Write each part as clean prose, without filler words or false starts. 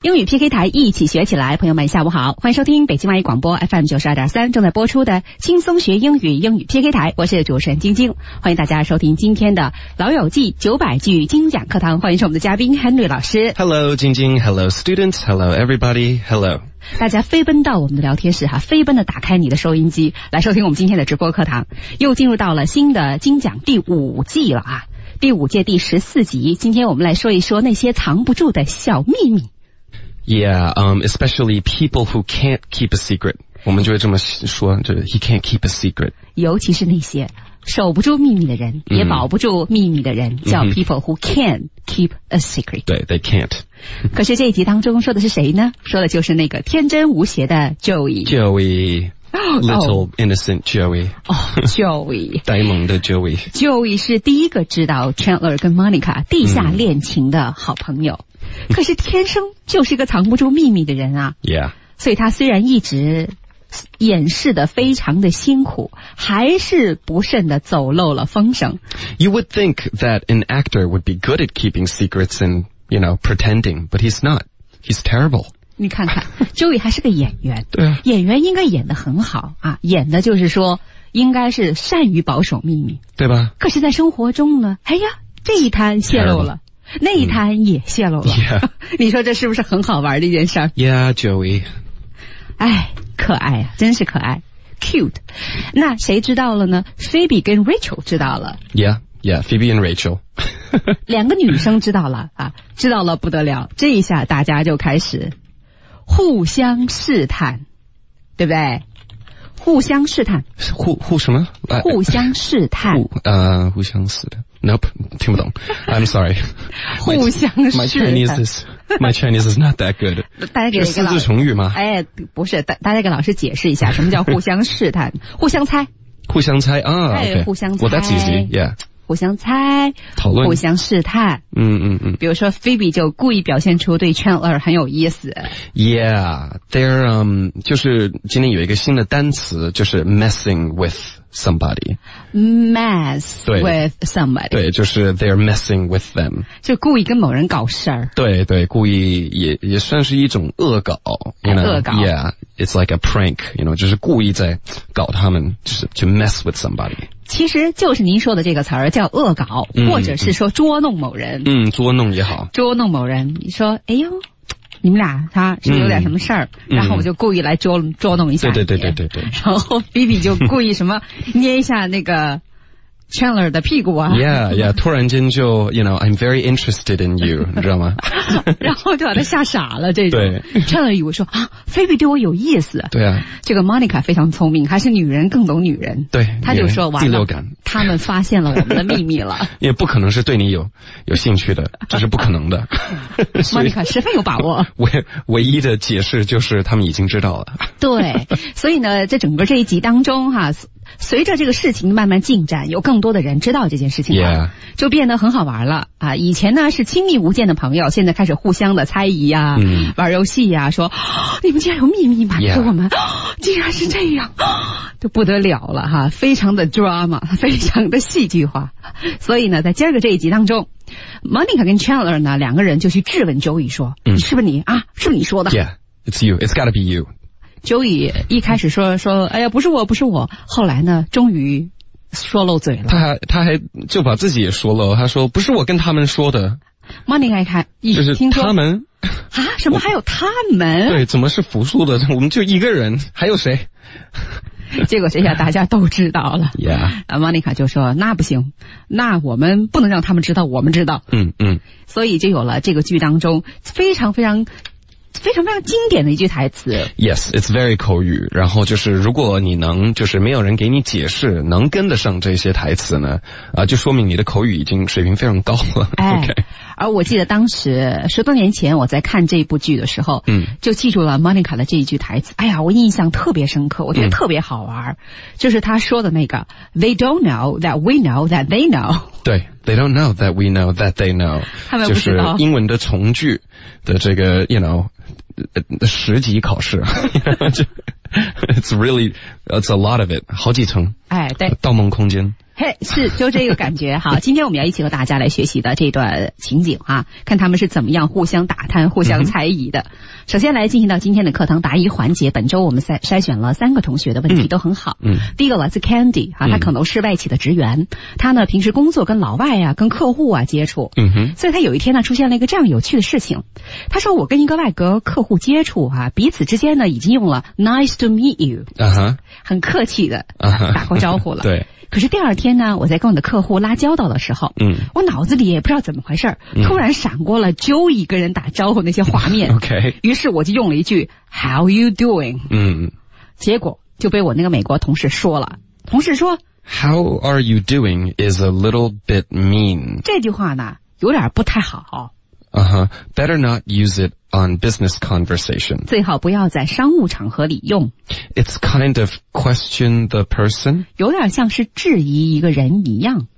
英语 PK 台一起学起来，朋友们下午好，欢迎收听北京外语广播 FM 92.3正在播出的轻松学英语英语 PK 台，我是主持人晶晶，欢迎大家收听今天的老友记900句精讲课堂，欢迎是我们的嘉宾 Henry 老师。 Hello 晶晶 Hello students Hello everybody Hello。 大家飞奔到我们的聊天室哈，飞奔的打开你的收音机来收听我们今天的直播课堂，又进入到了新的精讲第5季了啊，第5届第14集。今天我们来说一说那些藏不住的小秘密。 Yeah, especially people who can't keep a secret. 我们就会这么说，就是 he can't keep a secret. 尤其是那些守不住秘密的人，也保不住秘密的人，叫 people who can't keep a secret. 对 they can't. 可是这一集当中说的是谁呢？说的就是那个天真无邪的 Joey. Little innocent Joey. Joey. 呆萌的 Joey. Joey 是第一个知道 Chandler 跟 Monica 地下恋情的好朋友。可是天生就是一个藏不住秘密的人啊。 Yeah. 所以他虽然一直掩饰得非常的辛苦，还是不慎的走漏了风声。 You would think that an actor would be good at keeping secrets and, pretending, but he's not. He's terrible. 你看看Joey 还是个演员。 对啊， 演员应该演得很好啊，演的就是说应该是善于保守秘密，对吧？可是在生活中呢，哎呀，这一摊泄露了，那一摊也泄露了。 Yeah. 你说这是不是很好玩的一件事儿？ Yeah, Joey. 哎，可爱啊，真是可爱 ，cute。那谁知道了呢？ Phoebe 跟 Rachel 知道了。 Yeah, Phoebe and Rachel. 两个女生知道了啊，知道了不得了，这一下大家就开始互相试探，对不对？互相试探。 互什么？ 互相试探。 互相试探。Nope, 听不懂。I'm sorry. 互相试探。 My Chinese is not that good. 大家给四字成语吗？ 哎，不是，大家给老师解释一下什么叫互相试探。互相猜。 互相猜啊， 哎 okay. 互相猜。 Well, that's easy, yeah. 互相猜， 讨论， 互相试探。比如说 Phoebe 就故意表现出对 Chandler 很有意思。 Yeah, they're 就是今天有一个新的单词，就是 messing with somebody. Mess with somebody. 对，就是 they're messing with them. 就故意跟某人搞事儿。对， 故意也算是一种恶搞。 恶搞。 Yeah, it's like a prank, 就是故意在搞他们，就是to mess with somebody. 其实就是您说的这个词儿叫恶搞，或者是说捉弄某人。 捉弄也好。捉弄某人，你说，哎呦，你们俩他是不是有点什么事儿？然后我就故意来捉弄一下。对。然后 Phoebe 就故意什么捏一下那个 Chandler 的屁股啊。 Yeah, 突然间就 I'm very interested in you, 你知道吗？ 然后就把他吓傻了。这种对 Chandler 以为说啊 Phoebe 对我有意思。 对啊， 这个 Monica 非常聪明，还是女人更懂女人。 对， 他就说完了， 第六感， 他们发现了我们的秘密了。 也不可能是对你有兴趣的，这是不可能的。 Monica 十分有把握。 唯一的解释就是他们已经知道了。 对，所以呢，在整个这一集当中哈，随着这个事情慢慢进展，有更多的人知道这件事情了，就变得很好玩了啊！以前呢是亲密无间的朋友，现在开始互相的猜疑呀，玩游戏呀，说你们竟然有秘密瞒着我们，竟然是这样，就不得了了哈！非常的 drama， 非常的戏剧化。所以呢，在今儿个这一集当中 ，Monica 跟 Chandler 呢两个人就去质问 Joey 说，是不是你啊？是不是你说的 ？Yeah, it's you. It's gotta be you. Joey 一开始说，哎呀，不是我，后来呢，终于说漏嘴了。 他还就把自己也说了，他说不是我跟他们说的。 Monica 就是听说他们啊，什么还有他们？ 对，怎么是复数的？我们就一个人，还有谁？ 结果这下大家都知道了。 Yeah. Monica 就说那不行，那我们不能让他们知道，我们知道。所以就有了这个剧当中非常经典的一句台词。 Yes, it's very 口语。然后就是如果你能就是没有人给你解释，能跟得上这些台词呢，就说明你的口语已经水平非常高了。 Okay. 而我记得当时10多年前我在看这部剧的时候，就记住了 Monica 的这一句台词。哎呀，我印象特别深刻，我觉得特别好玩，就是他说的那个 They don't know that we know that they know。 对， They don't know that we know that they know。 他们不知道， 就是英文的从句的这个10级考试。It's a lot of it， 好几层。 哎，对， 盗梦空间。 嘿，是就这个感觉哈。今天我们要一起和大家来学习的这段情景哈，看他们是怎么样互相打探、互相猜疑的。首先来进行到今天的课堂答疑环节。本周我们筛选了3个同学的问题都很好。第一个来自 Candy 哈，他可能是外企的职员，他呢平时工作跟老外啊、跟客户啊接触，所以他有一天呢出现了一个这样有趣的事情。他说我跟一个外国客户接触哈，彼此之间呢已经用了 Nice to meet you， 很客气的打过招呼了。 对。 可是第二天呢，我在跟我的客户拉交道的时候，我脑子里也不知道怎么回事，突然闪过了 Joey 跟人打招呼那些画面。 OK， 于是我就用了一句 How you doing？结果就被我那个美国同事说了。同事说 How are you doing is a little bit mean。 这句话呢，有点不太好。 Better not use it on business conversation. 最好不要在商务场合里用。 It's kind of question the person. 有点像是质疑一个人一样。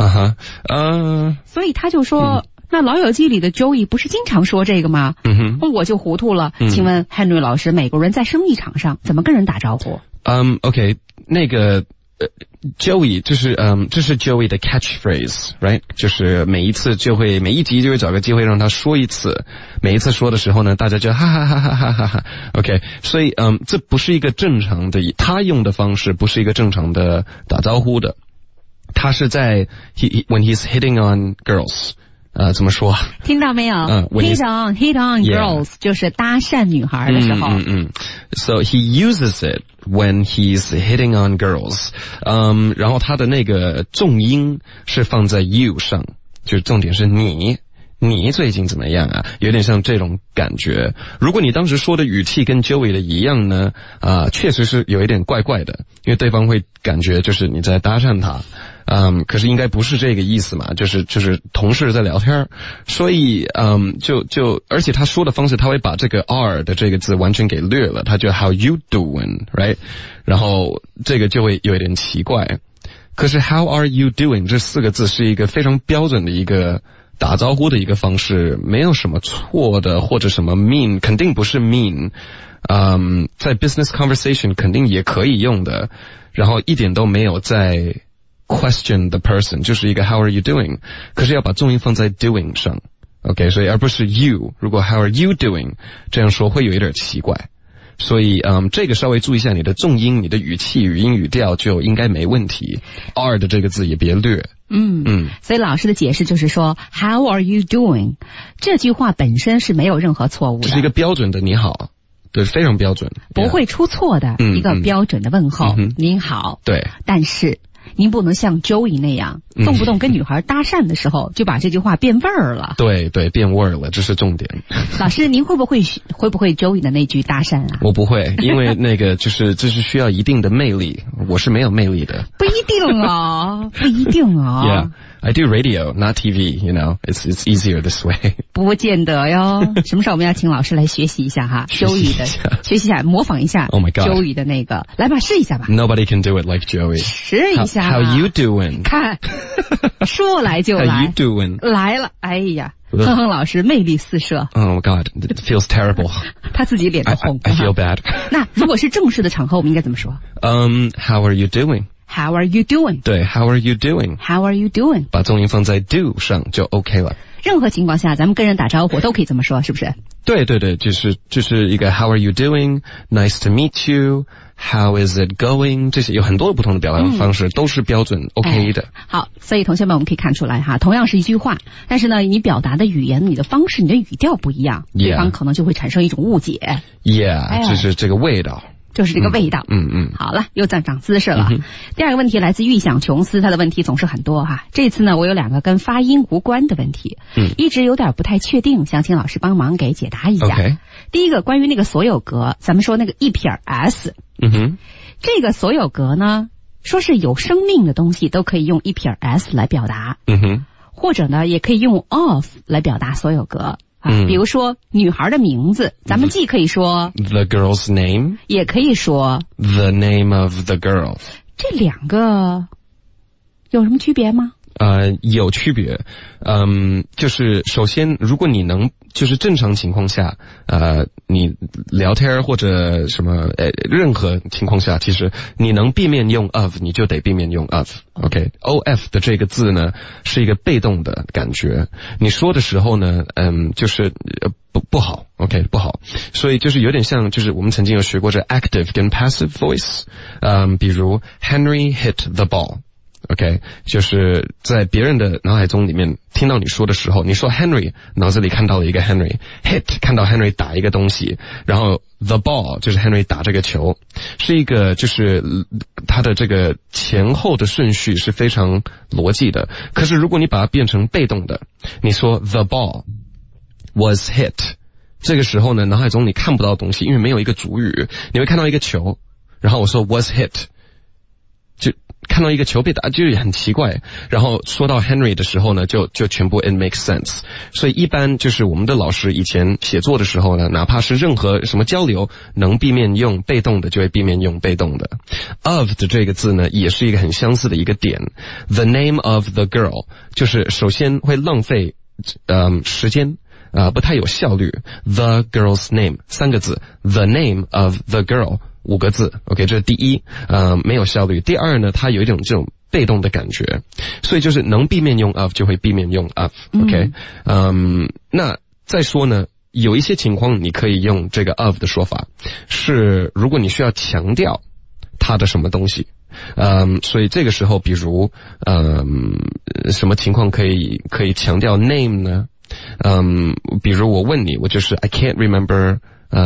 所以他就说，那老友记里的 Joey 不是经常说这个吗？我就糊涂了。请问 Henry 老师，美国人在生意场上怎么跟人打招呼 ？OK， 那个。Joey 就是这是 Joey 的 catchphrase， right？ 就是每一集就会找个机会让他说一次，每一次说的时候呢，大家就哈哈哈哈哈哈哈。OK， 所以这不是一个正常的，他用的方式不是一个正常的打招呼的，他是在when he's hitting on girls。怎么说？ 听到没有？hit on girls， 就是搭讪女孩的时候。 So he uses it when he's hitting on girls。然后他的那个重音是放在 you 上，就是重点是你最近怎么样啊？有点像这种感觉。如果你当时说的语气跟 Joey 的一样呢，确实是有一点怪怪的，因为对方会感觉就是你在搭讪他。可是应该不是这个意思嘛，就是同事在聊天，所以而且他说的方式，他会把这个 are 的这个字完全给略了，他就 how you doing， right？ 然后这个就会有一点奇怪。可是 how are you doing 这4个字是一个非常标准的一个打招呼的一个方式，没有什么错的或者什么 mean， 肯定不是 mean。在 business conversation 肯定也可以用的，然后一点都没有在question the person， 就是一个 how are you doing， 可是要把重音放在 doing 上 ，OK， 所以而不是 you。如果 how are you doing 这样说会有一点奇怪，所以这个稍微注意一下你的重音、你的语气、语音、语调就应该没问题。are 的这个字也别略。 所以老师的解释就是说 how are you doing 这句话本身是没有任何错误的， 这是一个标准的你好。对，非常标准， 不会出错的一个标准的问候。您好。 对， 但是您不能像 Joey 那样，动不动跟女孩搭讪的时候就把这句话变味儿了。 对，变味儿了，这是重点。 老师，您会不会 Joey 的那句搭讪啊？ 我不会，因为那个这是需要一定的魅力，我是没有魅力的。 不一定啊，不一定啊。 Yeah, I do radio, not TV. You know, it's easier this way. 不见得哟。什么时候我们要请老师来学习一下哈？Joey 的学习一下，模仿一下。 Oh my God, Joey 的那个，来吧，试一下吧。 Nobody can do it like Joey. 试一下。 How you doing? 看，说来就来。 How you doing? 来了，哎呀，哼哼老师魅力四射。 Oh God, it feels terrible. 他自己脸都红。 I feel bad. 那如果是正式的场合，我们应该怎么说 ？How are you doing? How are you doing? 对 ，How are you doing? How are you doing? 把重音放在 do 上就 OK 了。 任何情况下，咱们跟人打招呼都可以这么说，是不是？ 对，就是一个 How are you doing? Nice to meet you. How is it going? 这些有很多不同的表达方式，都是标准 OK 的。 好，所以同学们，我们可以看出来哈，同样是一句话，但是呢，你表达的语言、你的方式、你的语调不一样，对方可能就会产生一种误解。 Yeah， 就是这个味道。 就是这个味道。好了，又长姿势了。第二个问题来自预想琼斯，他的问题总是很多哈。这次呢，我有2个跟发音无关的问题，一直有点不太确定，想请老师帮忙给解答一下。 Okay. 第一个，关于那个所有格，咱们说那个一撇 s，这个所有格呢，说是有生命的东西都可以用一撇 s 来表达，或者呢，也可以用 of 来表达所有格。比如说女孩的名字，咱们既可以说 the girl's name， 也可以说 the name of the girl。 这2个有什么区别吗？ 有区别。就是首先，如果你能就是正常情况下，你聊天或者什么，任何情况下，其实你能避免用 of， 你就得避免用 of。OK，of 的这个字呢是一个被动的感觉，你说的时候呢，就是不好 ，OK 不好，所以就是有点像，就是我们曾经有学过这 active 跟 passive voice，比如 Henry hit the ball。OK， 就是在别人的脑海中里面听到你说的时候，你说 Henry， 脑子里看到了一个 Henry，hit 看到 Henry 打一个东西，然后 the ball 就是 Henry 打这个球，是一个就是它的这个前后的顺序是非常逻辑的。可是如果你把它变成被动的，你说 the ball was hit， 这个时候呢，脑海中你看不到东西，因为没有一个主语，你会看到一个球，然后我说 was hit， 就看到一个球被打，就很奇怪。然后说到 Henry 的时候呢，就全部 it makes sense。所以一般就是我们的老师以前写作的时候呢，哪怕是任何什么交流，能避免用被动的就会避免用被动的。of 的这个字呢，也是一个很相似的一个点。The name of the girl 就是首先会浪费时间。不太有效率。The girl's name 3个字 ，the name of the girl 5个字 ，OK， 这是第一，没有效率。第二呢，它有一种这种被动的感觉，所以就是能避免用 of 就会避免用 of，OK，那再说呢，有一些情况你可以用这个 of 的说法，是如果你需要强调它的什么东西。所以这个时候，比如什么情况可以强调 name 呢？比如我问你，我就是 I can't remember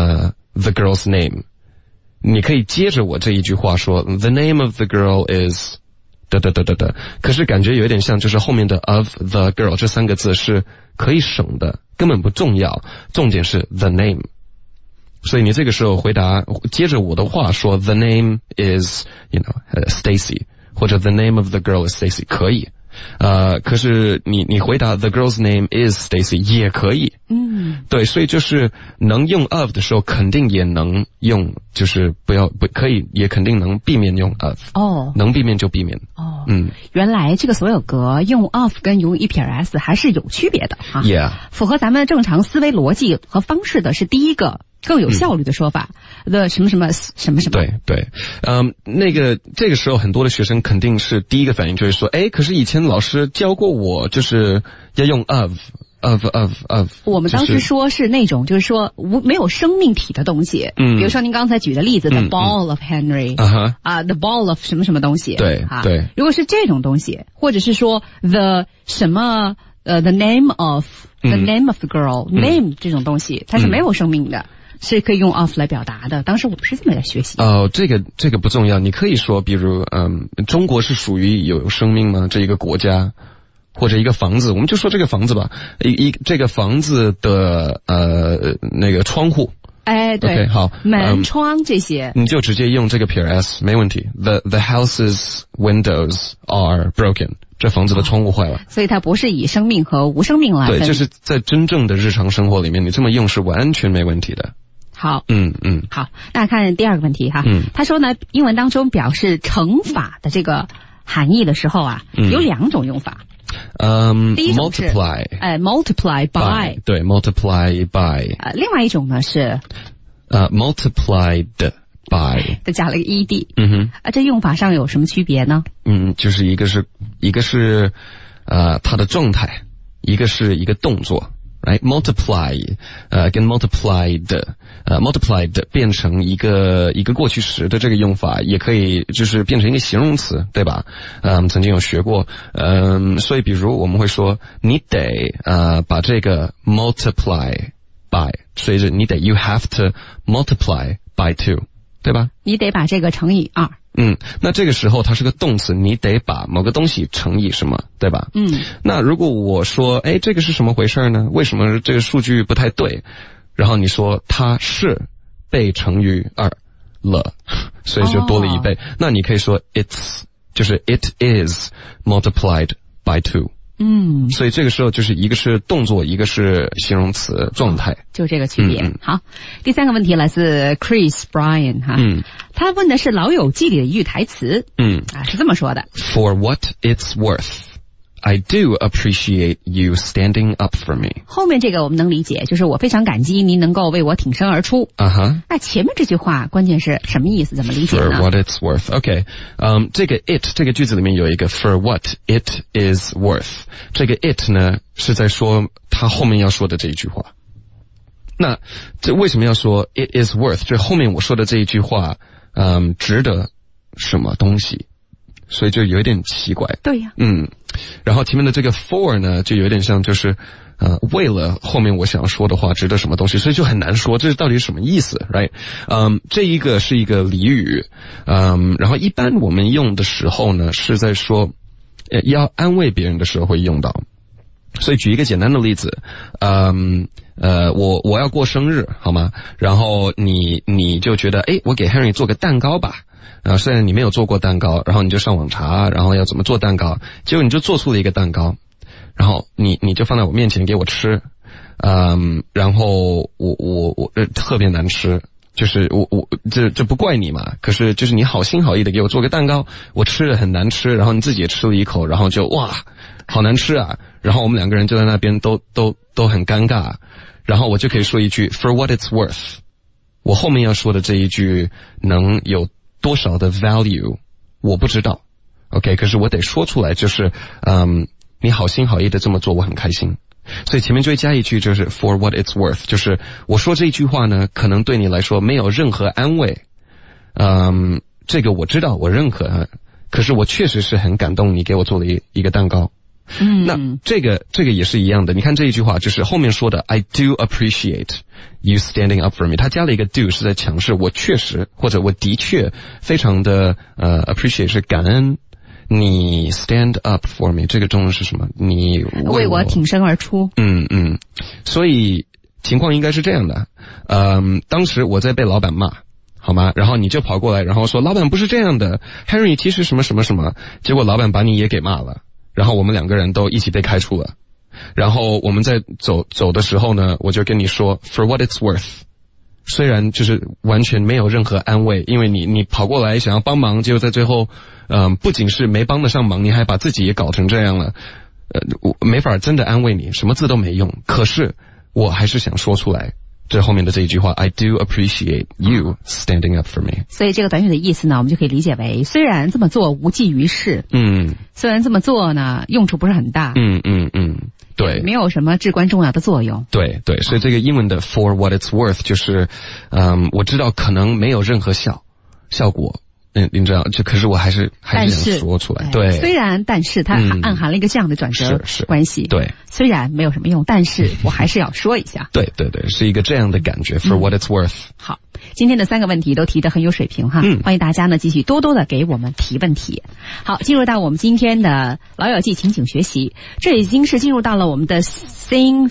the girl's name， 你可以接着我这一句话说 The name of the girl is 可是感觉有点像就是后面的 of the girl 这3个字是可以省的，根本不重要，重点是 the name。所以你这个时候回答接着我的话说 The name is Stacy， 或者 The name of the girl is Stacy 可以。可是你回答 The girl's name is Stacy 也可以，对，所以就是能用 of 的时候，肯定也能用，就是不可以，也肯定能避免用 of， 能避免就避免， 原来这个所有格用 of 跟用一撇 s 还是有区别的哈， 符合咱们正常思维逻辑和方式的是第一个。更有效率的说法的什么什么什么什么， 对，这个时候很多的学生肯定是第一个反应就是说，可是以前老师教过我，就是要用 of。 我们当时说是那种，就是说没有生命体的东西，比如说您刚才举的例子，the ball of Henry， the ball of 什么什么东西， 对， 如果是这种东西，或者是说 the 什么the name of the name of the girl，name 这种东西，它是没有生命的。是可以用 of 来表达的，当时我们是这么来学习。 这个不重要，你可以说，比如，中国是属于有生命吗？这一个国家或者一个房子，我们就说这个房子吧，这个房子的那个窗户。 对 ，okay, 好， 门窗这些， 你就直接用这个撇 s 没问题。The house's windows are broken。这房子的窗户坏了， 所以它不是以生命和无生命来分。 对，就是在真正的日常生活里面，你这么用是完全没问题的。 好，好，大家看第二个问题哈，他说呢，英文当中表示乘法的这个含义的时候啊，有2种用法。第一种是 multiply by， 对 multiply by， 另外一种呢是 multiplied by， 再加了个 ed， 这用法上有什么区别呢？ 就是一个是它的状态，一个是一个动作。Right, multiply, 跟 multiplied 变成一个过去时的这个用法，也可以就是变成一个形容词，对吧？曾经有学过，所以比如我们会说，你得把这个 multiply by， 所以你得 you have to multiply by 2， 对吧？ 你得把这个乘以2。 那这个时候它是个动词，你得把某个东西乘以什么，对吧？那如果我说，这个是什么回事呢？为什么这个数据不太对？然后你说它是被乘以2了，所以就多了1倍。那你可以说 it is multiplied by 2。所以这个时候就是一个是动作，一个是形容词状态， 就这个区别。好，第3个问题来自 Chris Bryan 哈，他问的是《老友记》里的一句台词，是这么说的 ：For what it's worth, I do appreciate you standing up for me. 后面这个我们能理解，就是我非常感激您能够为我挺身而出。那前面这句话关键是什么意思？怎么理解呢？ For what it's worth. Okay. 这个 it 这个句子里面有一个 for what it is worth. 这个 it 呢是在说他后面要说的这一句话。那这为什么要说 it is worth？ 这后面我说的这一句话，值得什么东西？所以就有点奇怪。 对呀。 然后前面的这个 for 呢，就有点像就是为了后面我想要说的话值得什么东西，所以就很难说这到底是什么意思 ，right？ 这一个是一个俚语，然后一般我们用的时候呢，是在说要安慰别人的时候会用到。所以举一个简单的例子，我要过生日，好吗？然后你就觉得，我给 Henry 做个蛋糕吧。虽然你没有做过蛋糕，然后你就上网查，然后要怎么做蛋糕，结果你就做出了一个蛋糕，然后你就放在我面前给我吃，然后我特别难吃，就是这不怪你嘛，可是就是你好心好意的给我做个蛋糕，我吃了很难吃，然后你自己也吃了一口，然后就哇好难吃啊，然后我们两个人就在那边都很尴尬，然后我就可以说一句 for what it's worth， 我后面要说的这一句能有多少的 value 我不知道 OK， 可是我得说出来，就是你好心好意的这么做我很开心，所以前面就会加一句就是 for what it's worth， 就是我说这一句话呢可能对你来说没有任何安慰，这个我知道我认可，可是我确实是很感动你给我做了一个蛋糕。那这个也是一样的，你看这一句话就是后面说的 I do appreciate you standing up for me， 他加了一个 do 是在强势我确实或者我的确非常的appreciate 是感恩你 stand up for me， 这个中文是什么？你为我挺身而出。 所以情况应该是这样的，当时我在被老板骂，好吗？然后你就跑过来，然后说老板不是这样的 ，Henry 其实什么什么什么，结果老板把你也给骂了。然后我们两个人都一起被开除了，然后我们在走的时候呢，我就跟你说 for what it's worth， 虽然就是完全没有任何安慰，因为你跑过来想要帮忙，结果在最后不仅是没帮得上忙，你还把自己也搞成这样了，我没法真的安慰你，什么字都没用，可是我还是想说出来这后面的这一句话 I do appreciate you standing up for me。 所以这个短语的意思呢，我们就可以理解为虽然这么做无济于事，虽然这么做呢用处不是很大，对，没有什么至关重要的作用。 对，所以这个英文的 for what it's worth 就是我知道可能没有任何效果，你知道，可是我还是想说出来。对， 虽然但是它暗含了一个这样的转折关系。 对， 虽然没有什么用，但是我还是要说一下。 对，是一个这样的感觉。For what it's worth。 好，今天的3个问题都提得很有水平哈，欢迎大家呢继续多多的给我们提问题。好，进入到我们今天的老友记情景学习，这已经是进入到了我们的 Scene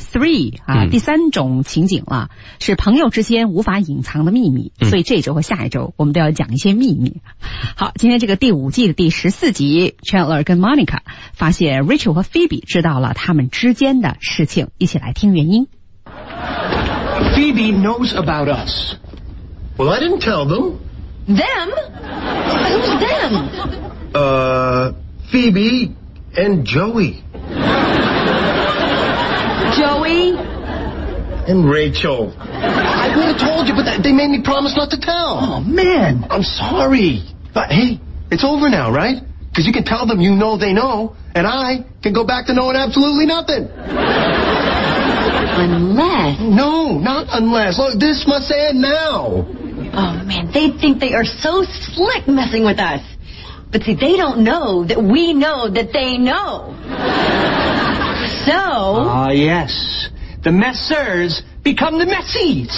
3第3种情景了，是朋友之间无法隐藏的秘密，所以这周和下一周我们都要讲一些秘密。好，今天这个第5季的第14集 Chandler 跟 Monica 发现 Rachel 和 Phoebe 知道了他们之间的事情，一起来听原因。 Phoebe knows about us. Well, I didn't tell them. Them? Who's them? Phoebe and Joey. Joey? And Rachel. I would have told you, but they made me promise not to tell. Oh, man. I'm sorry. But hey, it's over now, right? Because you can tell them you know they know, and I can go back to knowing absolutely nothing. Unless... No, not unless. Look, this must end now. Oh, man, they think they are so slick messing with us. But see, they don't know that we know that they know. So... Ah, yes. The messers become the messies.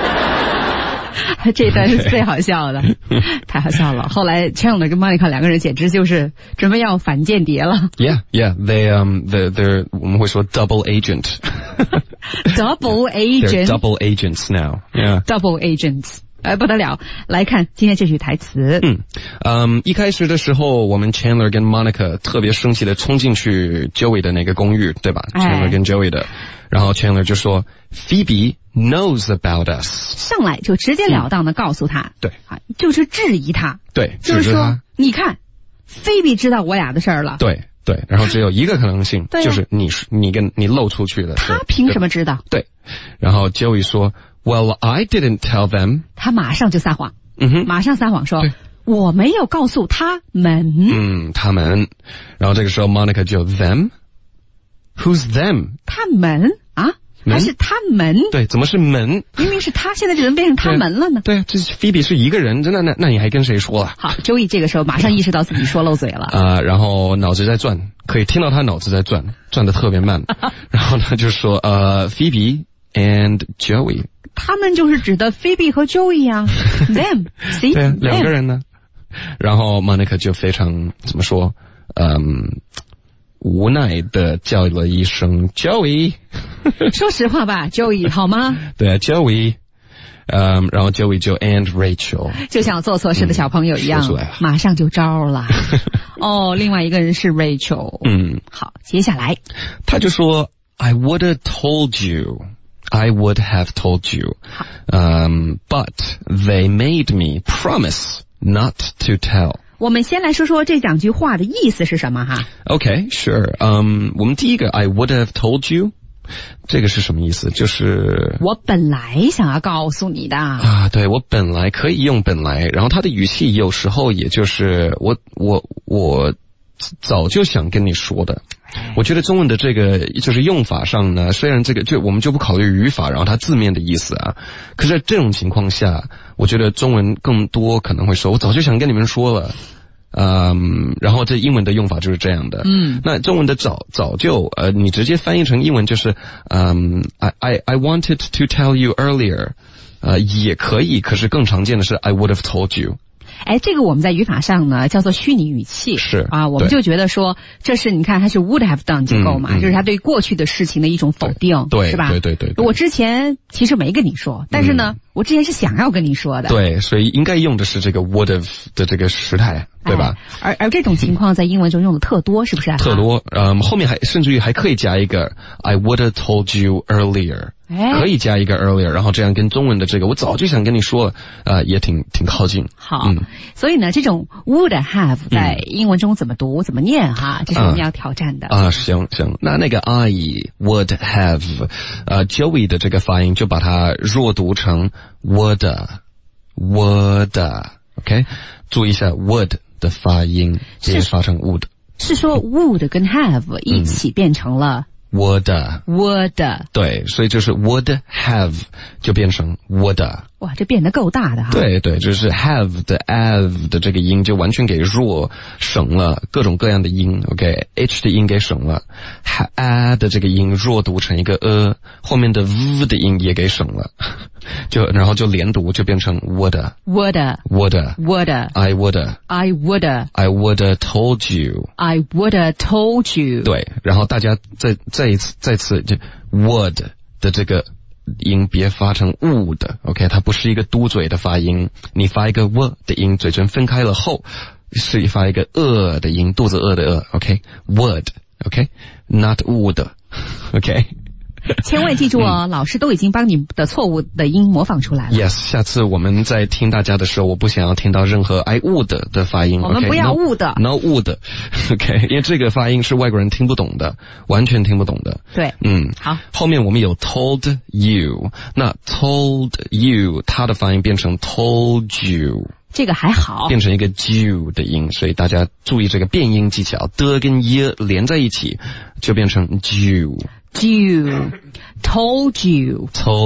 这段是最好笑的，太好笑了。后来 Chandler 跟 Monica 两个人简直就是准备要反间谍了。 Yeah, they're 我们会说 double agent. Double agent. They're double agents now. Yeah. Double agents. 不得了，来看今天这句台词。 一开始的时候，我们 Chandler 跟 Monica 特别生气的冲进去 Joey 的那个公寓，对吧？Chandler 跟 Joey 的，然后 Chandler 就说 Phoebe knows about us， 上来就直截了当的告诉他， 对， 就是质疑他， 对， 就是说，你看，Phoebe 知道我俩的事儿了， 对， 对，然后只有一个可能性，就是你漏出去的。 他凭什么知道？ 对，然后 Joey 说 Well, I didn't tell them. 他马上就撒谎，马上撒谎说我没有告诉他们。 他们。然后这个时候 Monica 就 Them？Who's them？ 他们啊？还是他们？ 对，怎么是门？ 明明是他，现在就能变成他们了呢？ 对，这 Phoebe 是一个人，那你还跟谁说啊？ 好，Joey 这个时候马上意识到自己说漏嘴了然后脑子在转，可以听到他脑子在转得特别慢。然后他就说Phoebe and Joey， 他们就是指的 Phoebe 和 Joey 啊，them， see， 对，两个人呢。然后 Monica 就非常怎么说，无奈的叫了一声 Joey。 说实话吧 Joey 好吗？ 对 Joey， 然后 Joey 就 and Rachel， 就像做错事的小朋友一样，马上就招了。另外一个人是 Rachel。好，接下来他就说 I would have told you, I would have told you, but they made me promise not to tell。 我们先来说说这两句话的意思是什么哈 ？Okay, sure. 我们第一个 I would have told you， 这个是什么意思？就是我本来想要告诉你的啊，对，我本来可以用本来，然后他的语气有时候也就是我早就想跟你说的。我觉得中文的这个就是用法上呢，虽然这个我们就不考虑语法，然后它字面的意思啊，可是这种情况下，我觉得中文更多可能会说我早就想跟你们说了。然后这英文的用法就是这样的。那中文的早就你直接翻译成英文就是I wanted to tell you earlier， 也可以，可是更常见的是 I would have told you。 这个我们在语法上呢叫做虚拟语气， 是啊，我们就觉得说这是你看它是 would have done 结构嘛，就是它对过去的事情的一种否定， 对， 是吧？ 对。 我之前其实没跟你说，但是呢，我之前是想要跟你说的。 对，所以应该用的是这个 would have 的这个时态，对吧？ 而这种情况在英文中用的特多，是不是？ 特多，后面甚至于还可以加一个 I would have told you earlier。可以加一个 earlier， 然后这样跟中文的这个我早就想跟你说也挺靠近。好， 所以呢这种 would have 在英文中怎么读怎么念哈，这是我们要挑战的。 行，那个 I would have Joey 的这个发音就把它弱读成 would OK， 注意一下 would 的发音直接发成 would， 是说 would 跟 have 一起变成了 would， 对，所以就是 would have 就变成 would。 哇，这变得够大的哈。 对，就是 have 的 have 的这个音就完全给弱省了，各种各样的音 ，OK， h 的音给省了 ，a 的这个音弱读成一个后面的 v 的音也给省了，然后就连读就变成 would I would have told you。对，然后大家再次就 would 的这个音别发成 would， OK， 它不是一个嘟嘴的发音，你发一个 w 的音，嘴唇分开了后是发一个的音，肚子的OK，would OK，not would OK。 千万记住哦，老师都已经帮你的错误的音模仿出来了。 Yes， 下次我们在听大家的时候，我不想要听到任何 I would 的发音。 我们不要 would，no would， OK， 因为这个发音是外国人听不懂的，完全听不懂的。 对，好。 后面我们有 told you， 那 told you 它的发音变成 told you。 这个还好， 变成一个 ju 的音，所以大家注意这个变音技巧，的跟耶连在一起就变成 ju。Told you.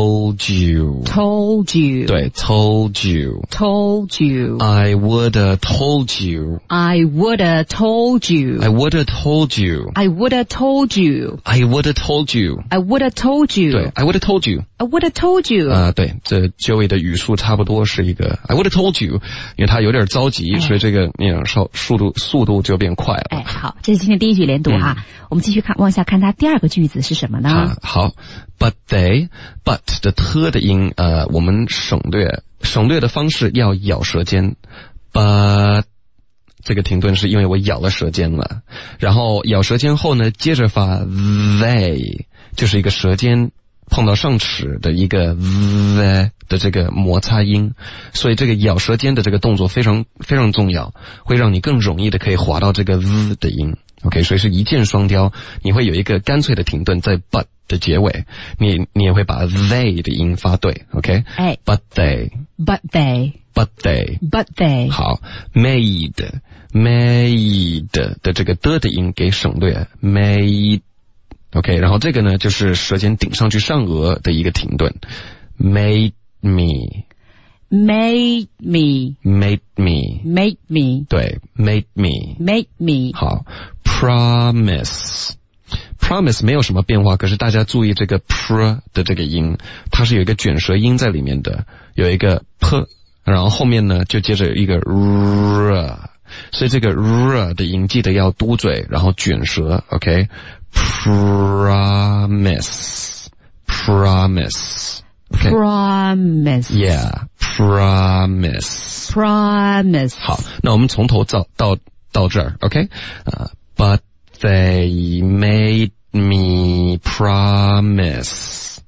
对 told you. I would have told you. I would have told you. I would have told you. I would have told you. I would have told you. I would have told you. 对 I would have told you. I would have told you. 对，这Joey的语速差不多是一个 I would have told you， 因为他有点着急，所以这个速度就变快了。 好，这是今天第一句连读哈。我们继续往下看它第二个句子是什么呢？ 好 ，but they but 的特的音我们省略的方式要咬舌尖 ，but 这个停顿是因为我咬了舌尖了，然后咬舌尖后呢，接着发 they， 就是一个舌尖碰到上齿的一个 the 的这个摩擦音，所以这个咬舌尖的这个动作非常非常重要，会让你更容易的可以滑到这个 the 的音。 OK， 所以是一箭双雕，你会有一个干脆的停顿在 but 的结尾，你也会把 they 的音发对 OK， but they 好 made 的这个的音给省略 made OK， 然后这个呢就是舌尖顶上去上颚的一个停顿 made me 对 made me 好 promise 没有什么变化，可是大家注意这个 pr 的这个音，它是有一个卷舌音在里面的，有一个 p， 然后后面呢就接着一个 r， 所以这个 r 的音记得要嘟嘴，然后卷舌 OK， promise okay. Yeah promise 好，那我们从头到这儿 OK， but they made me promise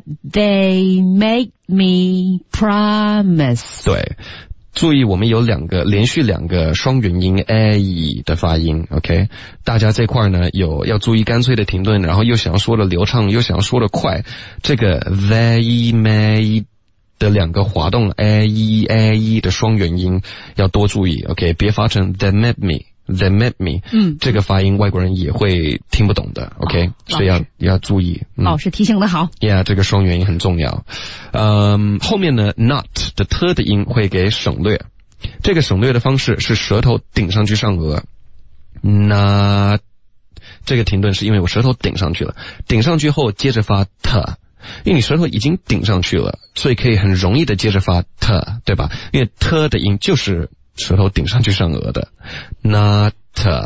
对，注意我们有连续两个双元音 a 的发音 OK， 大家这块呢要注意干脆的停顿，然后又想要说的流畅，又想要说的快，这个 they made 的两个滑动 a 的双元音要多注意 OK， 别发成 they made me，这个发音外国人也会听不懂的 OK， 所以要注意。 老师提醒的好。 Yeah， 这个双元音很重要。后面呢 not 的 t 的音会给省略，这个省略的方式是舌头顶上去上颚。那这个停顿是因为我舌头顶上去了，顶上去后接着发 t， 因为你舌头已经顶上去了，所以可以很容易的接着发 t， 对吧？因为 t 的音就是舌头顶上去上颚的 not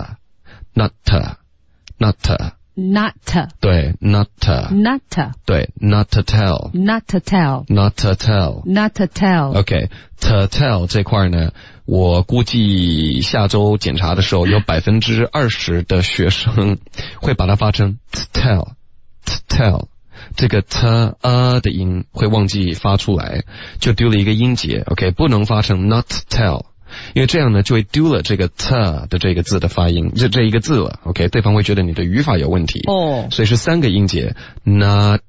对 not 对 not to tell OK to tell 这块呢，我估计下周检查的时候有 20% 的学生会把它发成 tell 这个 t 的音会忘记发出来，就丢了一个音节 OK， 不能发成 not tell，因为这样呢就会丢了这个 t 的这个字的发音，这一个字了 OK， 对方会觉得你的语法有问题所以是3个音节 not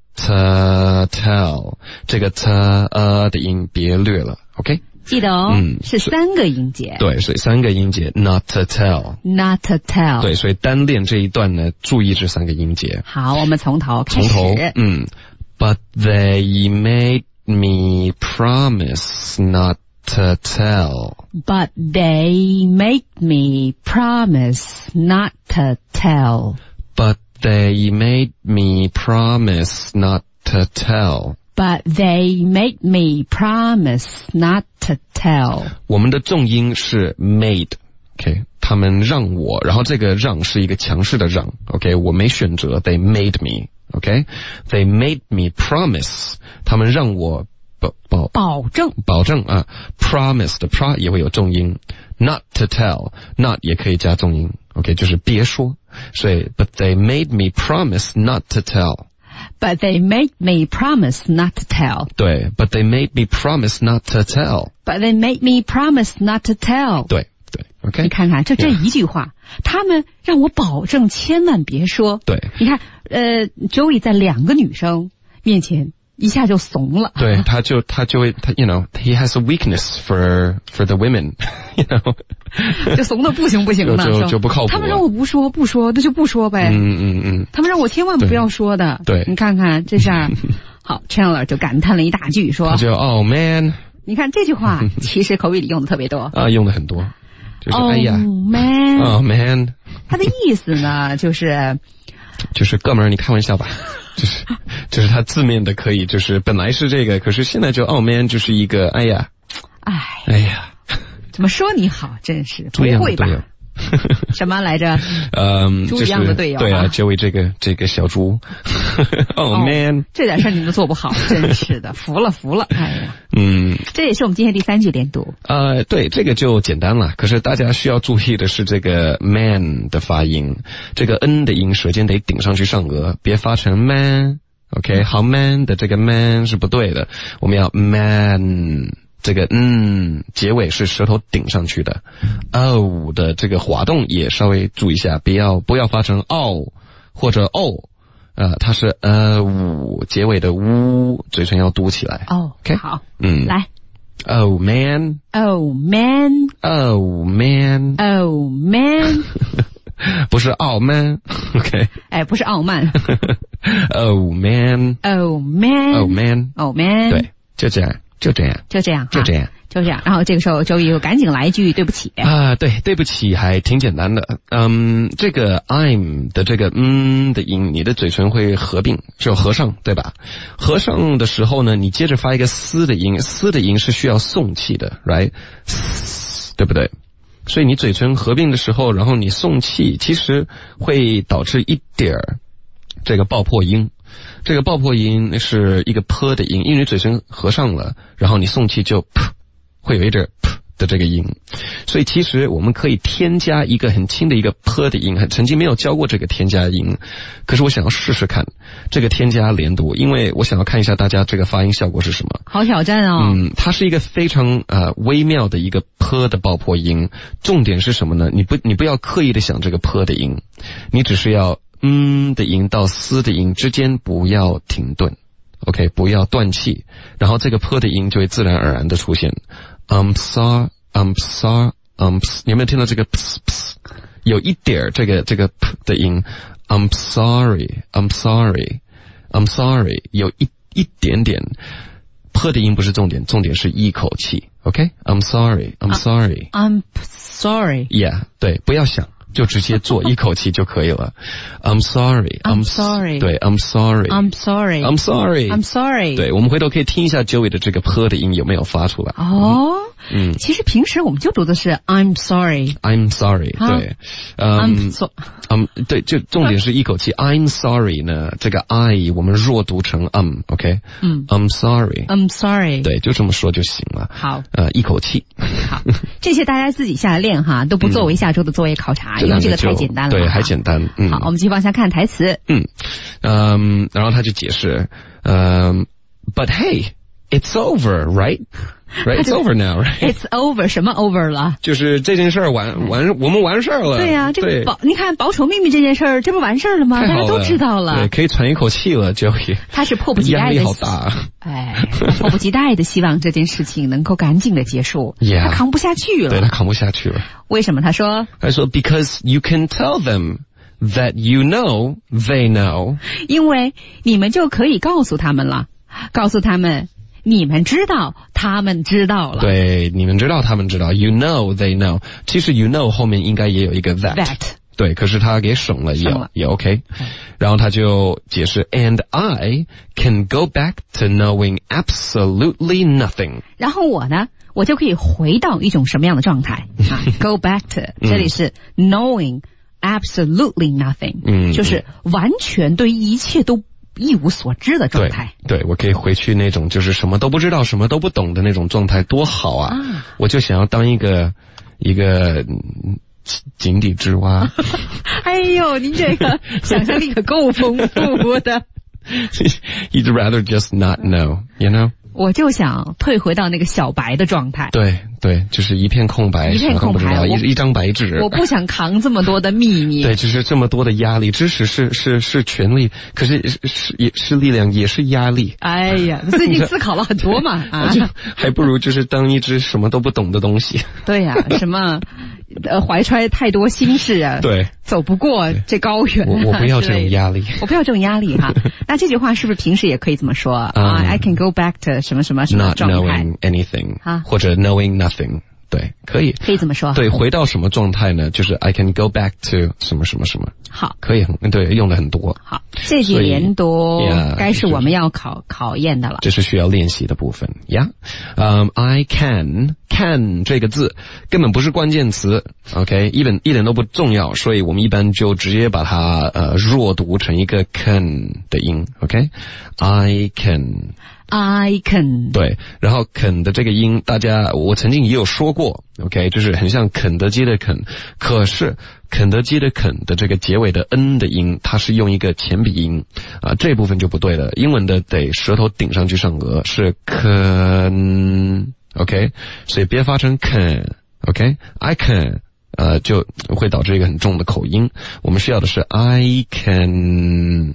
tell， 这个 t 的音别略了 OK， 记得是3个音节， 对，所以3个音节 not tell， 对，所以单练这一段呢注意这3个音节。 好，我们从头开始。 But they made me promise not to tell. But they made me promise not to tell. But they made me promise not to tell. But they made me promise not to tell. 我们的重音是 made， OK， 他们让我，然后这个让是一个强势的让 ，OK， 我没选择 ，they made me，OK， they made me promise， 他们让我保证啊 ，promise 的 pro 也会有重音 ，not to tell， not 也可以加重音 ，OK， 就是别说，所以 but they made me promise not to tell。But they made me promise not to tell. 对 ，But they made me promise not to tell. But they made me promise not to tell. 对 ，OK。 你看看这一句话，他们让我保证千万别说。 对， 你看，Joey 在2个女生面前一下就怂了。 对，他就会，you know, he has a weakness for the women, you know. 就怂的不行的， 就不靠谱。 他们让我不说，那就不说呗。他们让我千万不要说的。 对， 你看看这下，好 ，Chandler 就感叹了一大句，说：“ 他就 Oh man。” 你看这句话，其实口语里用的特别多啊，用的很多。就是 Oh 哎呀 man， man。 他的意思呢，就是哥们儿，你开玩笑吧。就是他字面的可以，就是本来是这个，可是现在就 Oh man 就是一个哎呀， 怎么说你好，真是不会吧？什么来着？猪一样的队友， 对啊，Joey 这个小猪，Oh man， 这点事儿你都做不好，真是的，服了，哎呀，这也是我们今天第3句连读。 对，这个就简单了。可是大家需要注意的是这个 man 的发音，这个 n 的音舌尖得顶上去上颚，别发成 man。OK， 好 man 的这个 man 是不对的，我们要 man。 这个结尾是舌头顶上去的。哦的这个滑动也稍微注意一下，不要发成哦或者哦。它是结尾的呜，嘴唇要嘟起来。 哦 ，OK， 好， 来 ，Oh man， Oh man， Oh man， Oh man， 不是傲慢 ，OK， 哎，不是傲慢 ，Oh man， Oh man， Oh man， Oh man， 对，就这样。 然后这个时候周瑜又赶紧来一句对不起啊，对不起还挺简单的。这个 I'm 的这个的音，你的嘴唇会合并，就合上，对吧？合上的时候呢，你接着发一个嘶的音，嘶的音是需要送气的 ，right？ 对不对？所以你嘴唇合并的时候，然后你送气，其实会导致一点这个爆破音。这个爆破音是一个 p 的音，因为你嘴唇合上了，然后你送气就 p， 会有一点 p 的这个音，所以其实我们可以添加一个很轻的一个 p 的音，曾经没有教过这个添加音，可是我想要试试看这个添加连读，因为我想要看一下大家这个发音效果是什么。 好挑战哦。 它是一个非常微妙的一个 p 的爆破音，重点是什么呢？你不要刻意的想这个 p 的音，你只是要的音到嘶的音之间不要停顿 ，OK， 不要断气，然后这个 p 的音就会自然而然的出现。I'm sorry， 你有没有听到这个 ps， 有一点这个 p 的音 ，I'm sorry， 有一点点 p 的音不是重点，重点是一口气 ，OK，I'm sorry， yeah， 对，不要想。就直接做一口气就可以了。I'm sorry， 对 I'm sorry， 对，我们回头可以听一下Joey的这个 p 的音有没有发出来。 其实平时我们就读的是 I'm sorry， 对，对，就重点是一口气。I'm sorry 呢，这个 I 我们弱读成OK， I'm sorry， 对，就这么说就行了。 好， 一口气。 好，这些大家自己下来练哈，都不作为下周的作业考察，因为这个太简单了。 对，还简单。 好，我们继续往下看台词。 然后他就解释，But hey, it's over, right? Right, it's over now, right? It's over， 什么 over 了？ 就是这件事儿我们完事儿了。 对呀，这个你看保守秘密这件事儿，这不完事儿了吗？大家都知道了， 对，可以喘一口气了，就他是迫不及待的， 压力好大。 迫不及待的希望这件事情能够赶紧的结束。他扛不下去了。 对，他扛不下去了。 为什么？他说 Because you can tell them that you know they know， 因为你们就可以告诉他们了，告诉他们。你们知道，他们知道了。 对，你们知道，他们知道。You know, they know。其实 you know 后面应该也有一个 that。对，可是他给省了，也 OK。然后他就解释 ，And I can go back to knowing absolutely nothing。 然后我呢，我就可以回到一种什么样的状态？Go back to， 这里是 knowing absolutely nothing，就是完全对一切都一无所知的状态。 对，我可以回去那种就是什么都不知道、什么都不懂的那种状态，多好啊！我就想要当一个井底之蛙。 哎呦，您这个想象力可够丰富的。 You'd rather just not know, you know? 我就想退回到那个小白的状态。 对，就是一片空白， 一片空白， 一张白纸。 我不想扛这么多的秘密。 对，就是这么多的压力。知识是权力，可是也是力量，也是压力。 哎呀，最近思考了很多嘛啊， 还不如就是当一只什么都不懂的东西。 对呀，什么怀揣太多心事啊， 对， 走不过这高原。 我不要这种压力， 我不要这种压力哈。那这句话是不是平时也可以这么说？I can go back to 什么什么什么状态 ，not knowing anything 或者 knowing nothing。对，可以这么说。 对，回到什么状态呢？就是 I can go back to 什么什么什么。 好， 可以，对，用的很多。 好，这几连读该是我们要考验的了。 这是需要练习的部分呀。I can 这个字根本不是关键词 ，OK， 一点都不重要，所以我们一般就直接把它弱读成一个 can 的音 ，OK，I can。对，然后肯的这个音，我曾经也有说过 ，OK， 就是很像肯德基的肯，可是肯德基的肯的这个结尾的 n 的音，它是用一个前鼻音这部分就不对了。英文的得舌头顶上去上颚，是肯 ，OK， OK， 所以别发成 can。OK，I can， 就会导致一个很重的口音。我们需要的是 I can，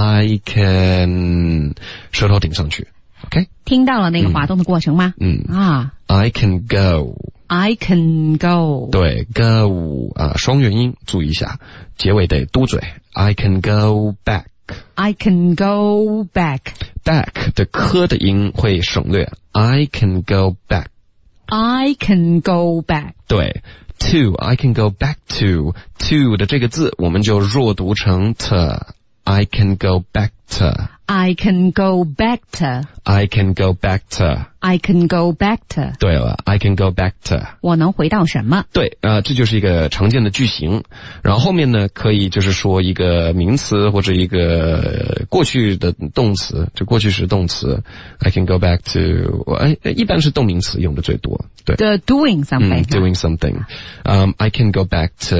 舌头顶上去。OK， 听到了那个滑动的过程吗？ I can go。I can go。 对 ，go 双元音，注意一下，结尾得嘟嘴。I can go back。I can go back。 back 的科的音会省略。I can go back。I can go back。 对 ，to I can go back to 的这个字我们就弱读成 t。I can go back to。I can go back to。I can go back to。I can go back to。 对了 ，I can go back to。 我能回到什么？ 对，这就是一个常见的句型。然后后面呢，可以就是说一个名词或者一个过去的动词，就过去时动词。I can go back to， 一般是动名词用的最多。对 ，the doing something。doing something。I can go back to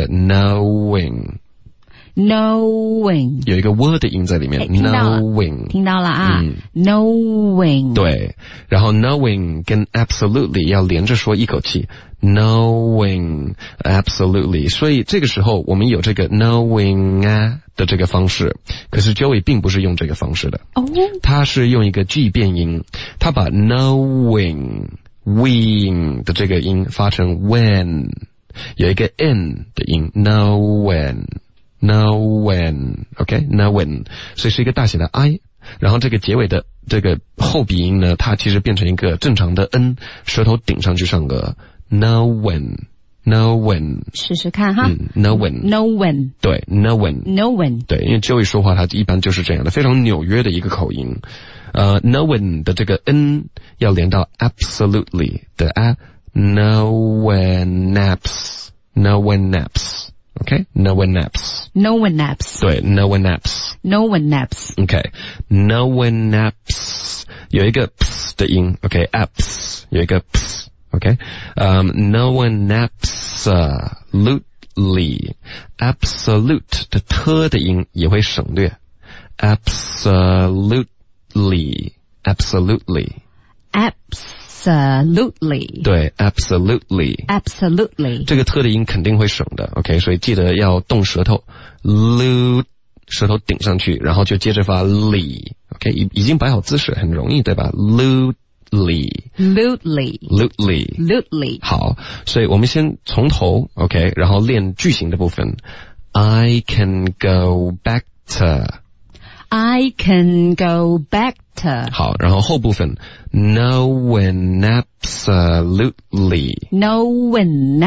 knowing。knowing 有一个 w 的音在里面 ，knowing 听到了啊，knowing 对，然后 knowing 跟 absolutely 要连着说一口气 ，knowing absolutely， 所以这个时候我们有这个 knowing 的这个方式，可是 Joey 并不是用这个方式的，他是用一个 G 变音，他把 knowing wing 的这个音发成 when， 有一个 n 的音 knowing。knowing，OK，knowing， 所以是一个大写的 I， 然后这个结尾的这个后鼻音呢，它其实变成一个正常的 N， 舌头顶上去上颚 ，knowing， 试试看哈 ，knowing，对 ，knowing，对，因为 Joey 说话他一般就是这样的，非常纽约的一个口音，knowing 的这个 N 要连到 absolutely 的 a，knowing naps。OK， no one naps。No one naps。 对 ，no one naps。No one naps。OK，no one naps 有一个 ps 的音 ，OK，apps 有一个 ps，OK，no one naps，absolutely，absolute 的 t 的音也会省略 ，absolutely。对 ，absolutely。这个特的音肯定会省的 ，OK， 所以记得要动舌头 ，lu， 舌头顶上去，然后就接着发 li，OK， 已经摆好姿势，很容易，对吧 ？lutely。好，所以我们先从头 ，OK， 然后练句型的部分。I can go back to。I can go back to。 好，然后后部分 no one absolutely。No one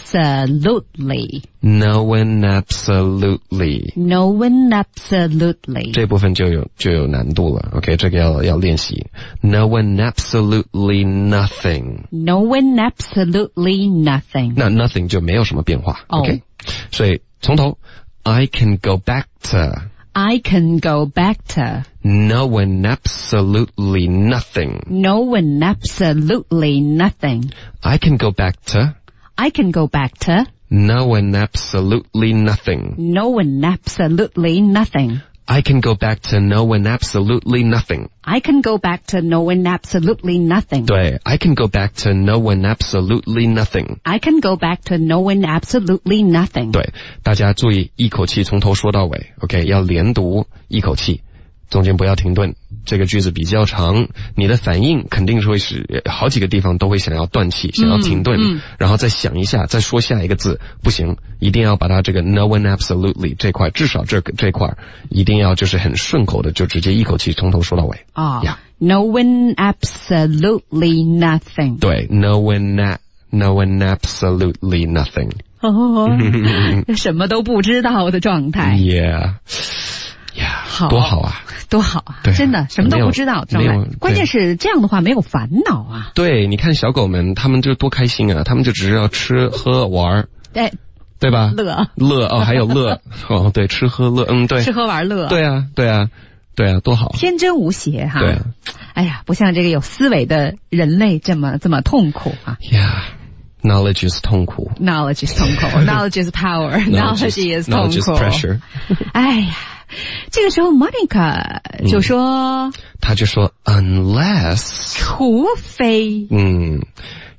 absolutely。No one absolutely。No one absolutely。 这部分就有难度了 ，OK， 这个要练习。No one absolutely nothing。No one absolutely nothing。 那 nothing 就没有什么变化 ，OK， 所以從頭 I can go back to。I can go back to. No one absolutely nothing. No one absolutely nothing. I can go back to. I can go back to. No one absolutely nothing. No one absolutely nothing. I can go back to no one absolutely nothing. I can go back to no one absolutely nothing. 对 I can go back to no one absolutely nothing. I can go back to no one absolutely nothing. 对，大家注意一口气从头说到尾 OK， 要连读一口气，中间不要停顿，这个句子比较长，你的反应肯定会是好几个地方都会想要断气，想要停顿，然后再想一下，再说下一个字，不行，一定要把它这个 no one absolutely 这块，至少这块一定要就是很顺口的，就直接一口气从头说到尾。 No one absolutely nothing. 对 no one absolutely nothing. 什么都不知道的状态。 Yeah， 多好啊！ 多好啊！真的什么都不知道，关键是这样的话没有烦恼啊。 对，你看小狗们，他们就多开心啊！他们就只是要吃喝玩，对吧？乐哦，还有乐哦，对，吃喝乐，对， 吃喝玩乐， 对啊，多好， 天真无邪哈。 对， 哎呀，不像这个有思维的人类这么痛苦啊。 Yeah。Knowledge is 痛苦。 Knowledge is 痛苦。Knowledge is power. Knowledge is 痛苦。 Knowledge is pressure. 哎呀，这个时候 Monica 就说， 他就说 unless， 除非，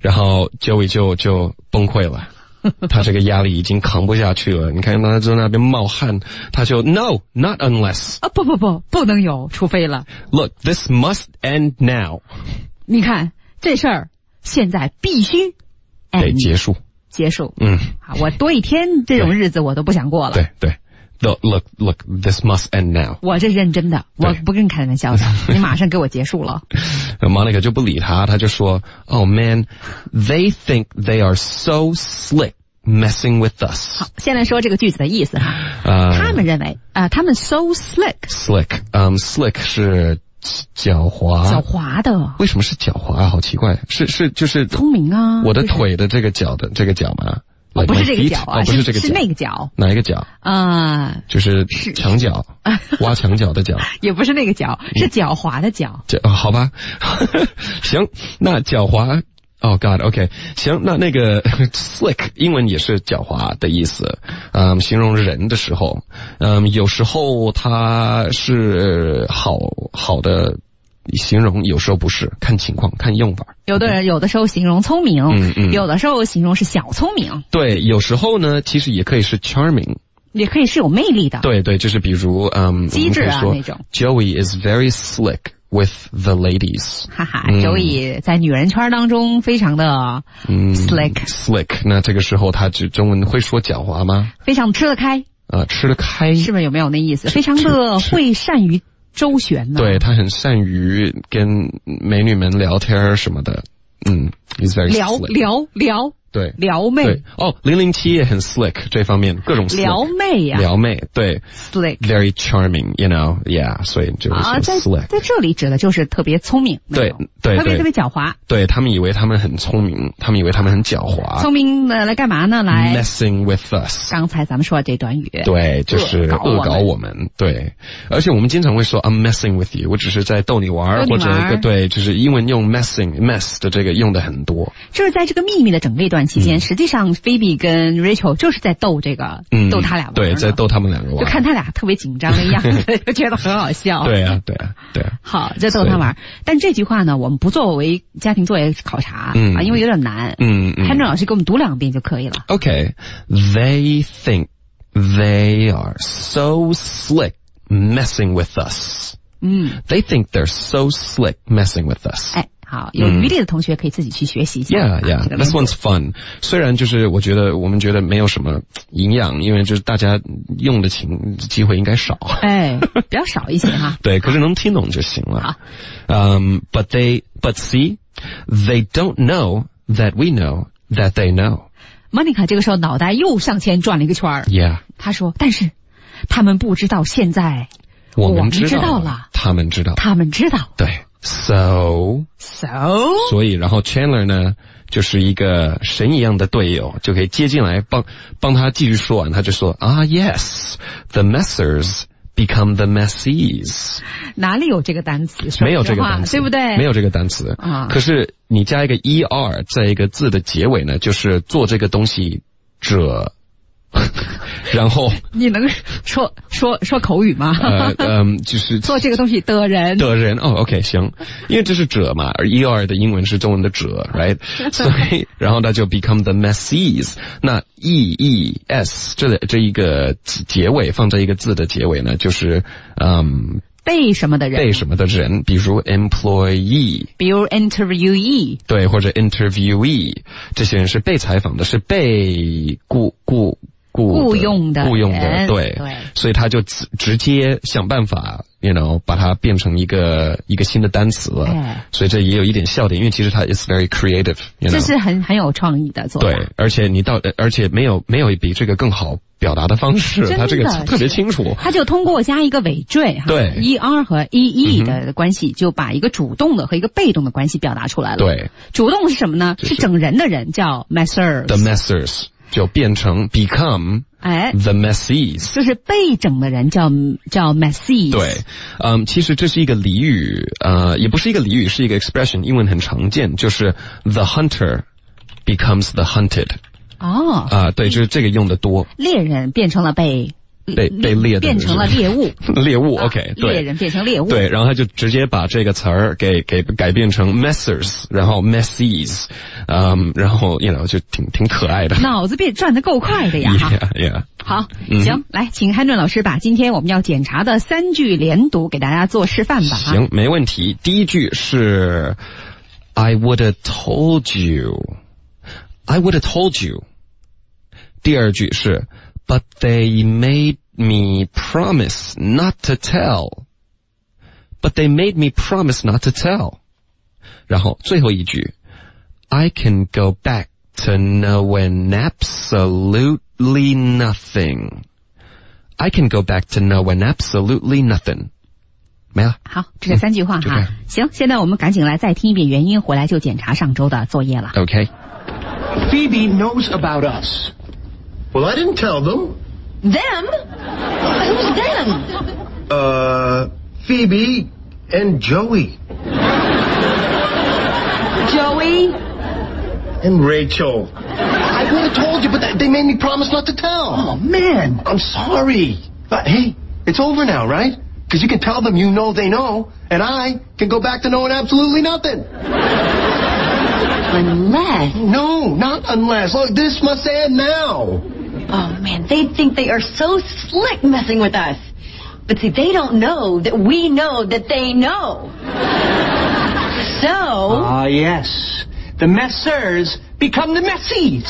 然后 Joey 就崩溃了。他这个压力已经扛不下去了，你看他在那边冒汗，他就 No, not unless 啊不能有，除非了。 Look, this must end now. 你看这事儿现在必须得结束。 我多一天这种日子我都不想过了。 对。Look, this must end now. 我这认真的，我不跟你开玩笑的，你马上给我结束了。 Monica 就不理他，他就说 Oh man, they think they are so slick messing with us. 好，先来说这个句子的意思哈。他们认为他们 so slick. Slick 是狡猾的。 为什么是狡猾啊？好奇怪，是就是聪明啊。 我的腿的这个脚吗？ 不是这个脚啊， 不是这个脚， 是那个脚。 哪一个脚？就是墙角，挖墙角的角。 也不是那个角，是狡猾的狡。 好吧，行，那狡猾。Oh God, OK， 行，那个 slick 英文也是狡猾的意思，形容人的时候，有时候它是好的形容，有时候不是，看情况，看用法。有的时候形容聪明，有的时候形容是小聪明。 对，有时候呢，其实也可以是 charming， 也可以是有魅力的。 对，就是比如机智啊那种。 Joey is very slick with the ladies。 哈哈，Joey 在女人圈当中非常的slick。 那这个时候他中文会说狡猾吗？ 非常吃得开。 吃得开， 是不是有没有那意思？非常的会善于周旋呢。 对，他很善于跟美女们聊天什么的。He's very slick。聊。对， 撩妹。 对，007也很 slick 这方面，各种 slick。 撩妹呀。 撩妹，对。 Slick。 Very charming, you know, yeah， 所以就是 slick。 在这里指的就是特别聪明。 对。 特别狡猾。 对，他们以为他们很聪明，他们以为他们很狡猾。 聪明的来干嘛呢？来 messing with us。 刚才咱们说的这短语。 对，就是恶搞我们。对，而且我们经常会说 I'm messing with you， 我只是在逗你玩，或者对，就是英文用 mess 的这个用的很多。 就是在这个秘密的整个一段期间，实际上 Phoebe 跟 Rachel 就是在逗这个，逗他俩玩。 对，在逗他们两个玩。 就看他俩特别紧张的样子，就觉得很好笑。 对啊。 好，就逗他玩。但这句话呢，我们不作为家庭作业考察因为有点难。Henry 老师给我们读2遍就可以了。 Okay, they think they are so slick messing with us. They think they're so slick messing with us. 好，有余力的同学可以自己去学习一下。 Yeah, this one's fun. 虽然就是我们觉得没有什么营养，因为就是大家用的机会应该少。 比较少一些哈。 对，可是能听懂就行了。But see, they don't know that we know that they know. Monica 这个时候脑袋又向前转了一个圈儿。 Yeah. 她说，但是他们不知道现在我们知道了， 他们知道。对。所以然后 Chandler 呢就是一个神一样的队友，就可以接进来帮他继续说完。他就说yes, the messers become the messies。 哪里有这个单词？没有这个单词，对不对？没有这个单词可是你加一个 er 在一个字的结尾呢，就是做这个东西者。然后你能说口语吗？就是做这个东西的人。OK 行，因为这是者嘛，而 er 的英文是中文的者 ，right？ 所以然后它就 become the messies。那 es 这一个结尾放在一个字的结尾呢，就是被什么的人，比如 employee， 比如 interviewee， 对，或者 interviewee， 这些人是被采访的，是被雇佣的，对，所以他就直接想办法 把它变成一个新的单词了，所以这也有一点笑点，因为其实它 is very creative， 这是很有创意的做法。对，而且没有比这个更好表达的方式，它这个特别清楚，它就通过加一个尾缀对 er 和 ee 的关系，就把一个主动的和一个被动的关系表达出来了。对，主动是什么呢？是整人的人叫 messers， the messers。就变成 become the messies， 就是被整的人叫 messies。 对，其实这是一个俚语，也不是一个俚语，是一个 expression， 英文很常见，就是 the hunter becomes the hunted。对，就是这个用的多，猎人变成了被被猎的变成了猎物。 猎物 OK 对， 猎人变成猎物。 对，然后他就直接把这个词儿给改变成 messers， 然后 messies， 然后就挺可爱的。 脑子转得够快的呀。 Yeah. 好，行，来，请汉顿老师把今天我们要检查的3句连读给大家做示范吧。 行，没问题。第一句是 I would have told you， I would have told you。第二句是 But they made me promise not to tell， But they made me promise not to tell。然后最后一句 I can go back to knowing absolutely nothing， I can go back to knowing absolutely nothing。没了。 好，这是3句话哈。行，现在我们赶紧来再听一遍原音，回来就检查上周的作业了。 Okay. Phoebe knows about us. Well, I didn't tell them. Them? Who's them? Phoebe and Joey. Joey? And Rachel. I would have told you, but they made me promise not to tell. Oh, man, I'm sorry. But hey, it's over now, right? Because you can tell them you know they know, and I can go back to knowing absolutely nothing. Unless... No, not unless. Look, this must end now. Oh, man, they think they are so slick messing with us. But see, they don't know that we know that they know. So... Ah, yes. The messers become the messies.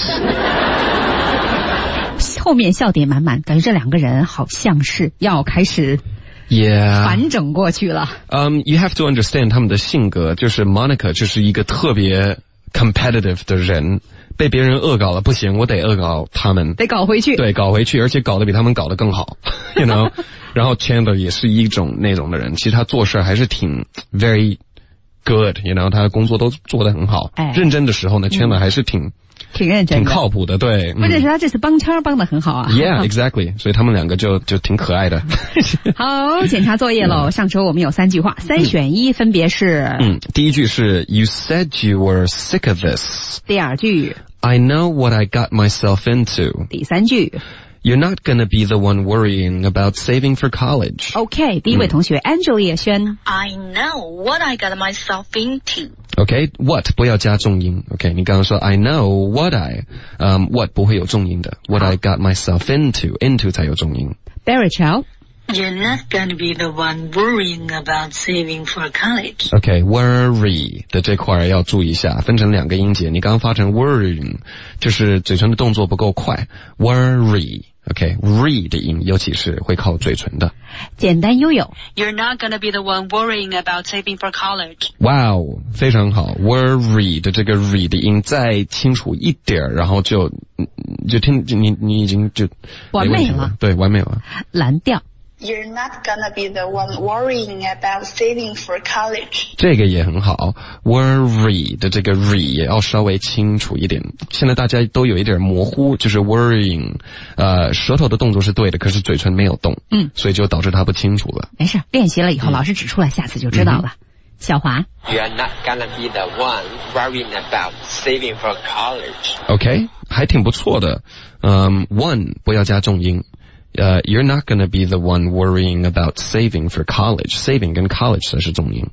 后面笑点满满，感觉这2个人好像是要开始反整过去了。 You have to understand 他们的性格，就是 Monica 就是一个特别 competitive 的人，被别人恶搞了不行，我得恶搞他们， 得搞回去。 对，搞回去，而且搞得比他们搞得更好，you know。然后 Chandler 也是一种那种的人，其实他做事还是挺 very good，you know， 他的工作都做得很好。认真的时候呢，Chandler 还是挺认真的， 挺靠谱的，对。 关键是他这次帮腔帮得很好啊。 Yeah, exactly. 所以他们2个就挺可爱的。 好，检查作业喽。上周我们有3句话，3选1，分别是。 第一句是 You said you were sick of this。 第2句 I know what I got myself into。 第3句 You're not gonna be the one worrying about saving for college. OK， 第一位同学 Angelia 轩 I know what I got myself into. OK, what 不要加重音。OK， 你刚刚说 I know what what 不会有重音的。What I got myself into 才有重音。 Barry Chow You're not gonna be the one worrying about saving for college. OK, worry 的这块要注意一下，分成2个音节。你刚刚发成 worrying， 就是嘴唇的动作不够快。Worry。OK, re 的音，尤其是会靠嘴唇的。 简单悠悠 You're not gonna be the one worrying about saving for college. Wow, 非常好。Worry 的这个 re 的音再清楚一点，然后就听你已经就完美了。 对，完美了。 蓝调 You're not gonna be the one worrying about saving for college. 这个也很好 ，worry 的这个 re 也要稍微清楚一点。现在大家都有一点模糊，就是 worrying， 舌头的动作是对的，可是嘴唇没有动，所以就导致它不清楚了。 没事，练习了以后老师指出来，下次就知道了。小华 You're not gonna be the one worrying about saving for college. OK， 还挺不错的。one 不要加重音。You're not gonna be the one worrying about saving for college. Saving 跟 college 才是重音。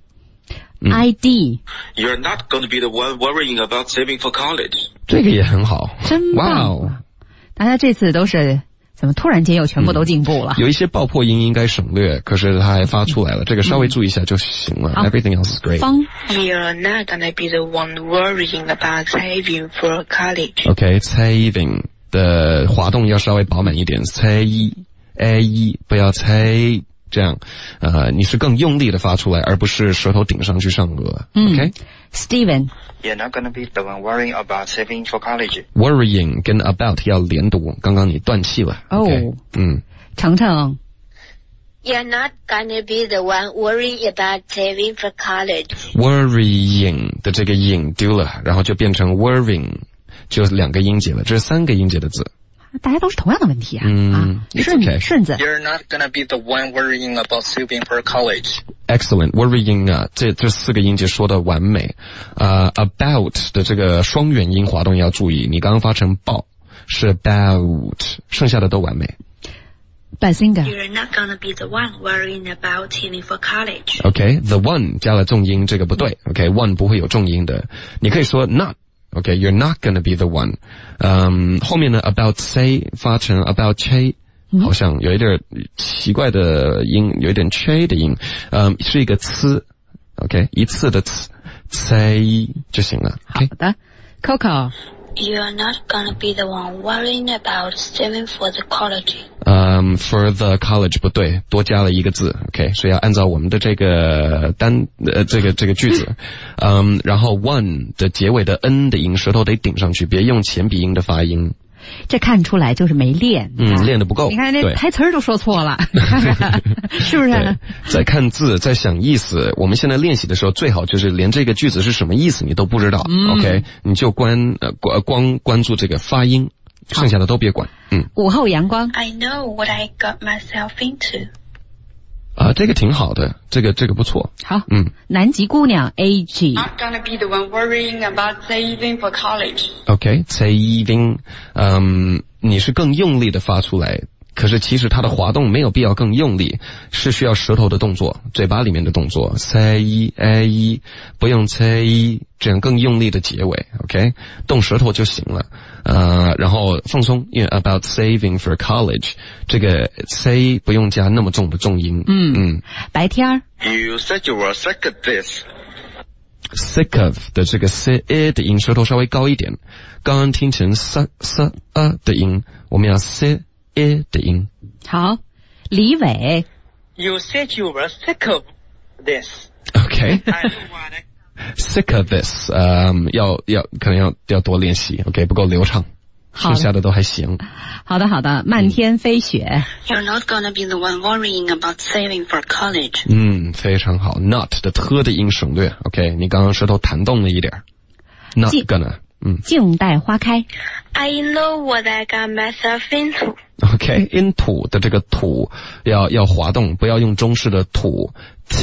ID You're not gonna be the one worrying about saving for college. 这个也很好， 真棒！哇，大家这次都是怎么突然间又全部都进步了？ 有一些爆破音应该省略，可是它还发出来了，这个稍微注意一下就行了。Everything else is great. 方 You're not gonna be the one worrying about saving for college. OK, saving 的滑动要稍微饱满一点 ，a 不要 c 这样，你是更用力的发出来，而不是舌头顶上去上颚。OK, Steven You're not gonna be the one worrying about saving for college. Worrying 跟 about 要连读，刚刚你断气了。OK, 程程 You're not gonna be the one worrying about saving for college. Worrying 的这个影丢了，然后就变成 worrying。就2个音节了，这是3个音节的字。 大家都是同样的问题啊。顺子。 You're not gonna be the one worrying about saving for college. Excellent, worrying 这4个音节说的完美。about 的这个双元音滑动要注意，你刚刚发成爆是 about， 剩下的都完美。 Bazinga. You're not gonna be the one worrying about saving for college. OK，the one 加了重音，这个不对。OK，one 不会有重音的，你可以说 not。OK，you're not gonna be the one。后面呢 about say 发成 about che，好像有一点奇怪的音，有一点 che 的音，是一个词。OK， 一次的词 say 就行了。 好的 ，Coco。You're not gonna be the one worrying about saving for the college. For the college 不对，多加了一个字 ，OK， 所以要按照我们的这个这个句子，然后 one 的结尾的 n 的音，舌头得顶上去，别用前鼻音的发音。 这看出来就是没练， 练得不够。 你看那台词都说错了，是不是？ 在看字，在想意思。我们现在练习的时候，最好就是连这个句子是什么意思你都不知道。OK， 你就光关注这个发音，剩下的都别管。 午后阳光。 I know what I got myself into. 这个挺好的，这个不错。 好，南极姑娘 AG。 Not gonna be the one worrying about saving for college. OK， saving， 你是更用力的发出来，可是其实它的滑动没有必要更用力，是需要舌头的动作，嘴巴里面的动作。say 不用 say， 这样更用力的结尾。OK， 动舌头就行了。然后放松，因为 about saving for college， 这个 say 不用加那么重的重音。 白天儿。 You said you were sick of this. Sick of 的这个 say 的音，舌头稍微高一点。刚刚听成 s 的音，我们要 say 的音。 好，李伟。 You said you were sick of this. OK。 I know what I Sick of this， 可能要多练习 ，OK， 不够流畅，剩下的都还行。 好的，漫天飞雪。 You're not gonna be the one worrying about saving for college. 非常好 ，not 的特的音省略 ，OK， 你刚刚舌头弹动了一点 ，not gonna， 静待花开。 I know what I got myself into. OK，into 的这个土要滑动，不要用中式的土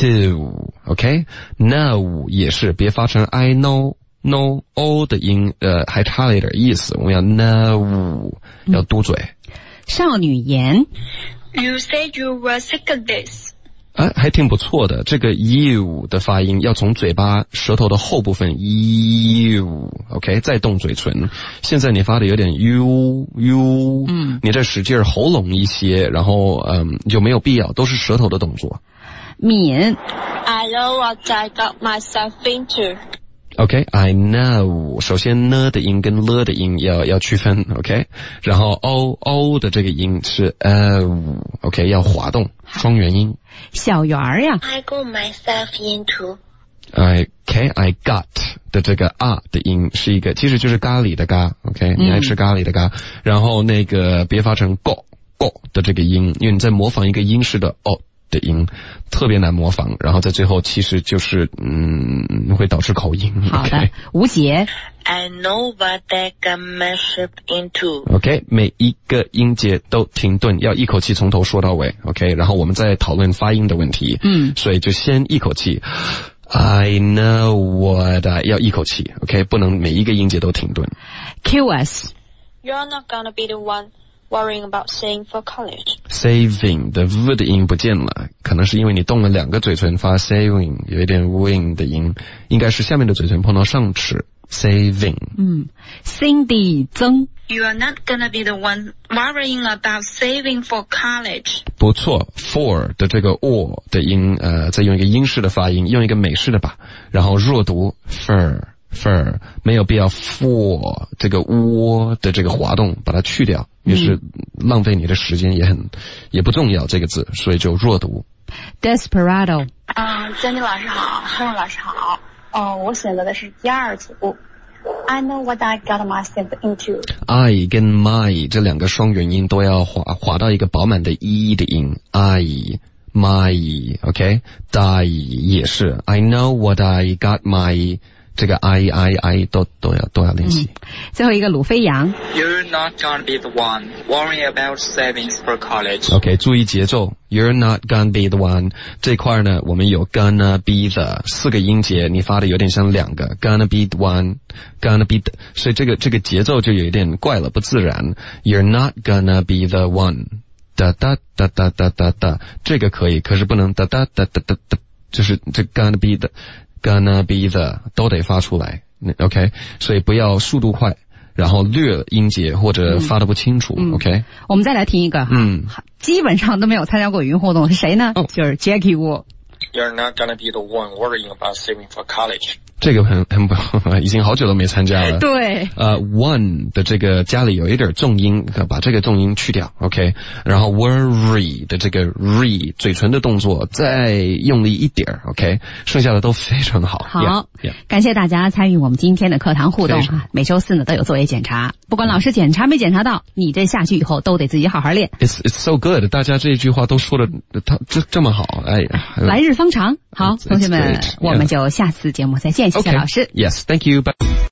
to。OK，know 也是，别发成 I know o 的音，还差了一点意思，我们要 know， 要嘟嘴。 少女言。 You said you were sick of this. 还挺不错的，这个 you 的发音要从嘴巴舌头的后部分 you，OK， 再动嘴唇。现在你发的有点 you，你这使劲喉咙一些，然后就没有必要，都是舌头的动作。 敏。 I know what I got myself into. OK，I know， 首先呢的音跟了的音要区分 ，OK， 然后 o 的这个音是OK， 要滑动，双元音。 小圆儿呀。 I got myself into. OK，I got 的这个的音是一个，其实就是咖喱的咖 ，OK， 你爱吃咖喱的咖，然后那个别发成 go 的这个音，因为你在模仿一个英式的的音，特别难模仿，然后在最后其实就是会导致口音。 好的，吴杰。 I know what I got myself into. OK， 每一个音节都停顿，要一口气从头说到尾。OK， 然后我们再讨论发音的问题。所以就先一口气。I know what I 要一口气 ，OK， 不能每一个音节都停顿。 QS。 You're not gonna be the one worrying about saving for college. Saving 的 v 的音不见了，可能是因为你动了两个嘴唇发 saving， 有一点 wing 的音，应该是下面的嘴唇碰到上齿 saving。 Cindy 曾。 You are not gonna be the one worrying about saving for college. 不错 ，for 的这个 or 的音，再用一个英式的发音，用一个美式的吧，然后弱读 fur， 没有必要 for 这个 o 的这个滑动，把它去掉，于是浪费你的时间也不重要这个字，所以就弱读。 Desperado。 Jenny 老师好，Henry 老师好。我选择的是第二组。I know what I got myself into. I 跟 my 这两个双元音都要滑到一个饱满的 e 的音。I my OK， die 也是。I know what I got my 这个 I 都要练习。 最后一个鲁飞扬。 You're not gonna be the one worrying about savings for college. OK， 注意节奏。You're not gonna be the one 这块呢，我们有 gonna be the 四个音节，你发的有点像两个 gonna be the one gonna be the， 所以这个节奏就有一点怪了，不自然。You're not gonna be the one 哒哒哒哒哒哒哒，这个可以，可是不能哒哒哒哒哒哒，就是这 gonna be the 都得发出来 ，OK， 所以不要速度快，然后略音节或者发得不清楚 ，OK。 我们再来听一个哈，基本上都没有参加过语音互动，是谁呢？就是 Jackie Wu。You're not gonna be the one worrying about saving for college. 这个很已经好久都没参加了。 对。 one 的这个家里有一点重音，把这个重音去掉 ，OK。然后 worry 的这个 re 嘴唇的动作再用力一点 ，OK。剩下的都非常的好。 好，感谢大家参与我们今天的课堂互动啊！每周四呢都有作业检查，不管老师检查没检查到，你这下去以后都得自己好好练。 It's so good， 大家这句话都说的这么好，哎呀， 来日方长。好，同学们，我们就下次节目再见。谢谢老师。 Yes, thank you. Bye.